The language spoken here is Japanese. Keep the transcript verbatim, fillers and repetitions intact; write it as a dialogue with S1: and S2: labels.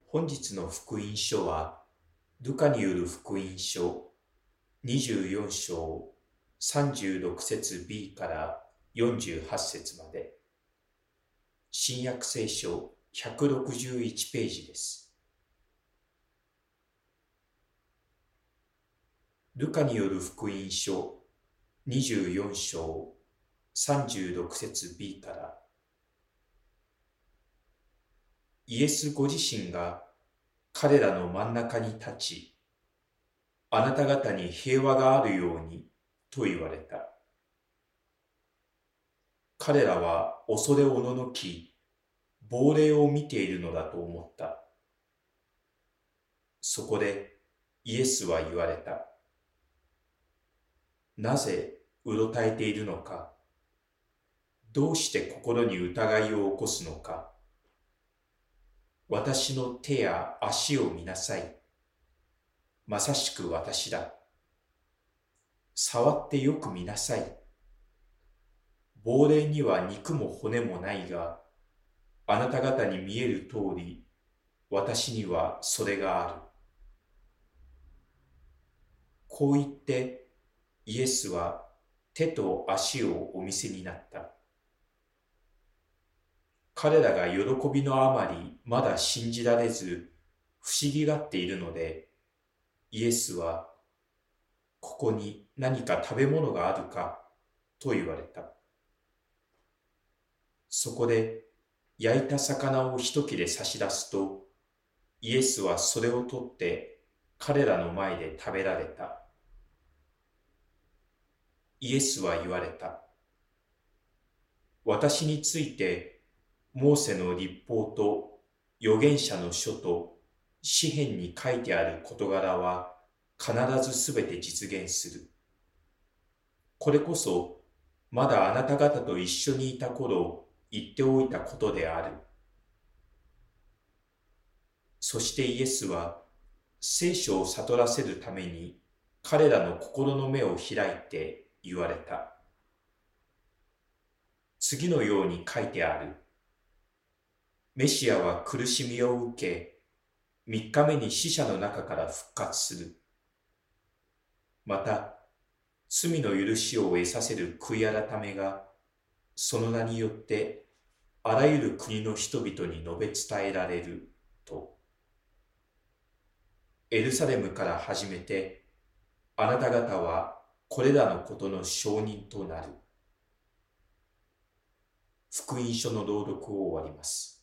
S1: 本日の福音書は、ルカによる福音書にじゅうよん章さんじゅうろく節 B からよんじゅうはち節まで、新約聖書ひゃくろくじゅういちページです。ルカによる福音書にじゅうよん章さんじゅうろく節 B から、イエスご自身が彼らの真ん中に立ち、あなた方に平和があるようにと言われた。彼らは恐れおののき、亡霊を見ているのだと思った。そこでイエスは言われた。なぜうろたえているのか。どうして心に疑いを起こすのか。私の手や足を見なさい。まさしく私だ。触ってよく見なさい。亡霊には肉も骨もないが、あなた方に見える通り、私にはそれがある。こう言って、イエスは手と足をお見せになった。彼らが喜びのあまりまだ信じられず、不思議がっているので、イエスは、ここに何か食べ物があるかと言われた。そこで焼いた魚を一切れ差し出すと、イエスはそれを取って彼らの前で食べられた。イエスは言われた。私について、モーセの律法と預言者の書と詩篇に書いてある事柄は必ずすべて実現する。これこそ、まだあなた方と一緒にいた頃言っておいたことである。そしてイエスは、聖書を悟らせるために彼らの心の目を開いて言われた。次のように書いてある。メシアは苦しみを受け、三日目に死者の中から復活する。また、罪の許しを得させる悔い改めが、その名によってあらゆる国の人々に述べ伝えられると。エルサレムから始めて、あなた方はこれらのことの証人となる。福音書の朗読を終わります。